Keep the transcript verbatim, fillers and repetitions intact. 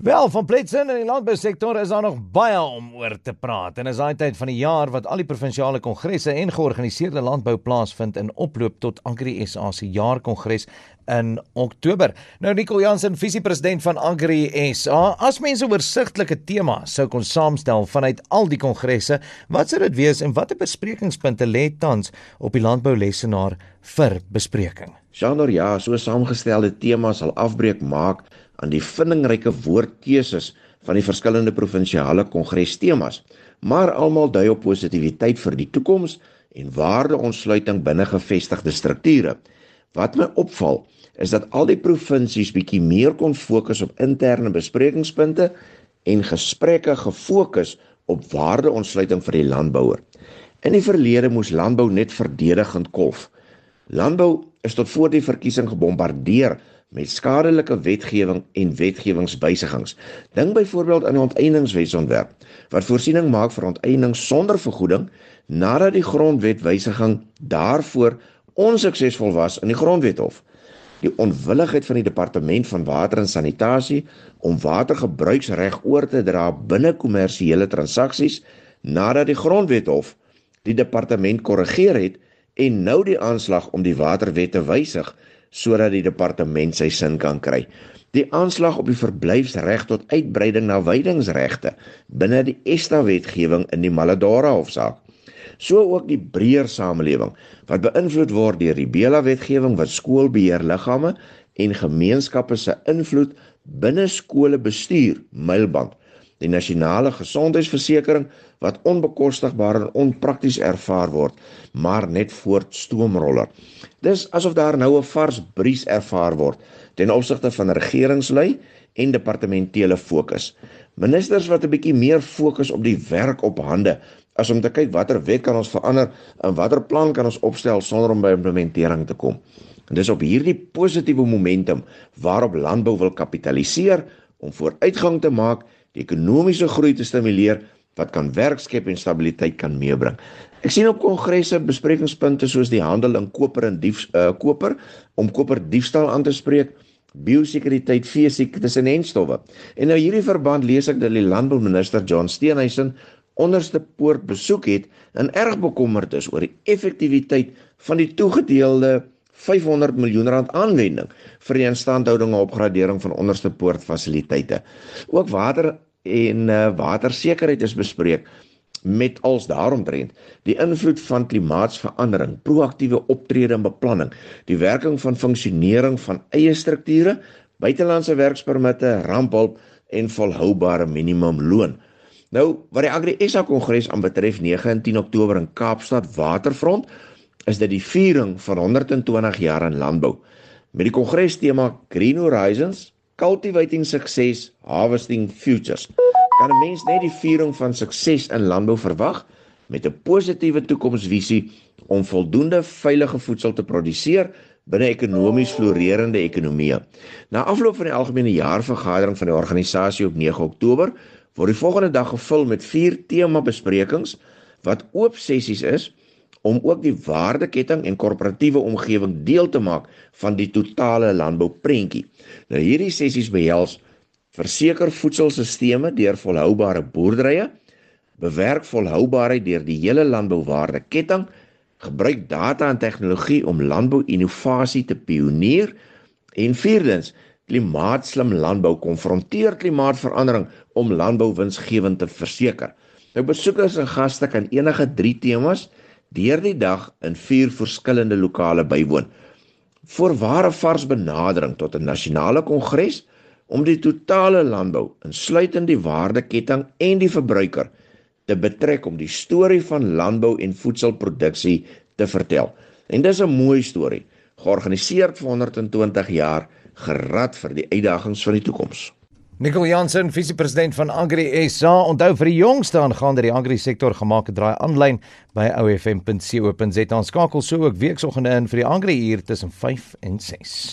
Wel, van Pletsen in die landbousektor is daar nog baie om oor te praat. En is daai tyd van die jaar wat al die provinsiale kongresse en georganiseerde landbou plaasvind in oploop tot Agri S A se jaarkongres in Oktober. Nou, Nicole Jansen, visiepresident van Agri S A, as mense oorsigtelike tema sou kon saamstel vanuit al die kongresse, wat sou dit wees en watter besprekingspunte lê tans op die landboulesenaar vir bespreking? Sjanor, ja, so saamgestelde tema sal afbreek maak aan die vindingryke woordkeuses van die verskillende provinsiale kongrestemas, maar almal dui op positiwiteit vir die toekoms en waardeontsluiting binne gevestigde strukture. Wat my opval, is dat al die provinsies bietjie meer kon fokus op interne besprekingspunte en gesprekke gefokus op waardeontsluiting vir die landbouer. In die verlede moes landbou net verdedigend kolf. Landbou is tot voor die verkiesing gebombardeer met skadelike wetgewing en wetgewingswysigings. Dink byvoorbeeld aan die onteieningswetsontwerp, wat voorsiening maak vir onteiening sonder vergoeding, nadat die grondwetwysiging daarvoor onsuksesvol was in die grondwethof. Die onwilligheid van die departement van water en sanitasie om watergebruiksreg oor te dra binne kommersiële transaksies, nadat die grondwethof die departement korrigeer het en nou die aanslag om die waterwet te wysig, sodat die departement sy sin kan kry. Die aanslag op die verblyfsreg tot uitbreiding na weidingsregte binne die ESTA-wetgewing in die Maladora hofsaak. So ook die breër samelewing, wat beïnvloed word deur die Bela-wetgewing wat skoolbeheerliggame en gemeenskappe se invloed binne skole bestuur, mylband. Die nasionale gesondheidsversekering wat onbekostigbaar en onprakties ervaar word, maar net voort stoomroller. Dis asof daar nou 'n vars bries ervaar word ten opsigte van regeringslui en departementele fokus. Ministers wat 'n bietjie meer fokus op die werk op hande, as om te kyk watter wet kan ons verander en watter plan kan ons opstel sonder om by implementering te kom. En dis op hierdie positiewe momentum waarop landbou wil kapitaliseer om vooruitgang te maak, die ekonomiese groei te stimuleer, wat kan werk skep en stabiliteit kan meebring. Ek sien op kongresse besprekingspunte soos die handel in koper en dief, uh, koper, om koperdiefstal aan te spreek, biosekuriteit, veesiektes en enstowwe. En nou hierdie verband lees ek dat die landbouminister John Steenhuisen onderste poort besoek het en erg bekommerd is oor die effektiwiteit van die toegedeelde vyfhonderd miljoen rand aanwending vir die instandhouding en opgradering van onderste poort fasiliteite. Ook water en uh, watersekerheid is bespreek met als daaromtrent die invloed van klimaatsverandering, proaktiewe optrede en beplanning, die werking van funksionering van eie strukture, buitelandse werkspermitte, ramphulp en volhoubare minimumloon. Nou, wat die Agri S A kongres aanbetref nege en tien Oktober in Kaapstad Waterfront, is dit die viering van honderd en twintig jaar in landbou. Met die kongres tema Green Horizons, Cultivating Success, Harvesting Futures. Kan 'n mens net die viering van sukses in landbou verwag met 'n positiewe toekomsvisie om voldoende veilige voedsel te produseer binne ekonomies florerende ekonomieë. Na afloop van die algemene jaarvergadering van die organisasie op nege Oktober word die volgende dag gevul met vier tema besprekings wat oop sessies is om ook die waardeketting en korporatiewe omgewing deel te maak van die totale landbouprentjie. Nou hierdie sessies behels verseker voedselstelsels deur volhoubare boerderye, bewerk volhoubaarheid deur die hele landbouwaardeketting, gebruik data en tegnologie om landbou-innovasie te pionier en vierdens, klimaatslim landbou konfronteer klimaatverandering om landbou winsgewend te verseker. Nou besoekers en gaste kan enige drie temas deur die dag in vier verskillende lokale bywoon. Voorware vars benadering tot 'n nasionale kongres om die totale landbou, insluitend die waardeketting en die verbruiker, te betrek om die storie van landbou en voedselproduksie te vertel. En dis 'n mooi storie, georganiseer vir honderd en twintig jaar, gerad vir die uitdagings van die toekoms. Nicole Jansen, visiepresident van Agri S A, onthou vir die jongste aangaande die agri-sektor gemaak draai aanlyn by o f m punt co punt z a. Skakel so ook weeksoggende in vir die agri uur tussen vyf en ses.